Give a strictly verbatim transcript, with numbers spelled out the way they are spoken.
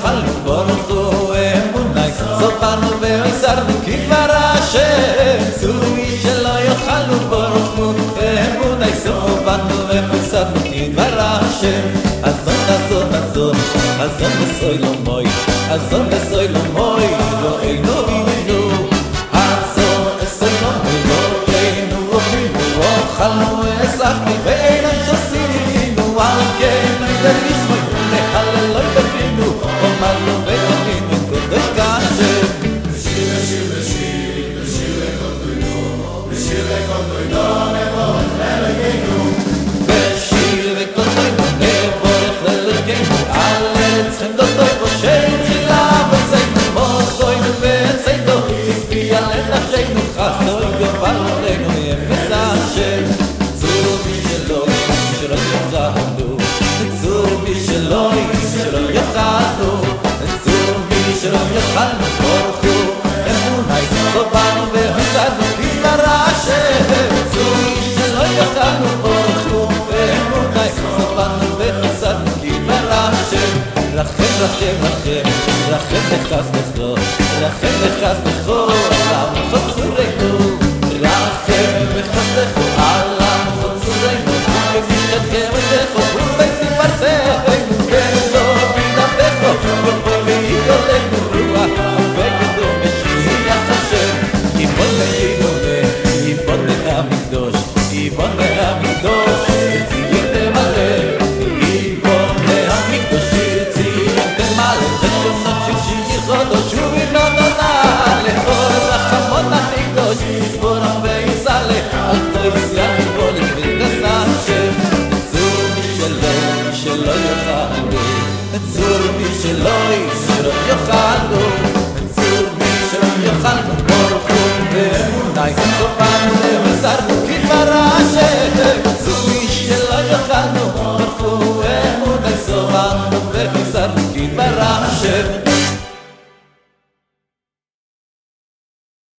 יאכלנו ברכו אמוני סופרנו והסרנו כדבר השם צורי שלא יאכלנו ברכו אמוני סופרנו והסרנו כדבר השם אזון אזון אזון אזון בסוי לא מוי אזון בסוי לא מוי לא אינו בינו אזון בסוי לא מוי לא אינו בינו אוכלנו הסלחתי ואין שסינו על כן נדריש מי להללוי בפינו אומרנו ואמינו קודש כאשר בשיר בשיר בשיר בשיר לקודוינו בשיר לקודוינו נבורך ללגנו בשיר לקודוינו נבורך ללגנו על ארץ חמדותוי בושי תחילה בציינו מוסוינו וציינו הספיע לנפשנו חסנוי גבל עלינו ימס השם צור בי שלוי שלא יחלנו צור בי שלוי שלא יחלנו צור בי שלא יחלנו ברכו אמוני סופרנו והסרנו כדבר השם צור בי שלא יחלנו ברכו אמוני סופרנו והסרנו כדבר השם רחם רחם רחם רחם נחס לכו רחם נחס לכו לעמוד צורנו רחם נחס לכו על עמוד צורנו וקשתכם לכו ובסיפרתנו ולא בינתכו ובואי יולנו רוח וגדול משיח השם יבון מהינונה יבון מהמקדוש יבון מהמקדוש יציין למלא יבון מהמקדוש יציין למלא ושום נפשי שיחודו שוב ינונונה לאור רחמון המקדוש יסבורם ויסלה על כתוב יסיין יבולת וגס השם צור משלוי שלא יאכלו צור משלוי שלא יאכלו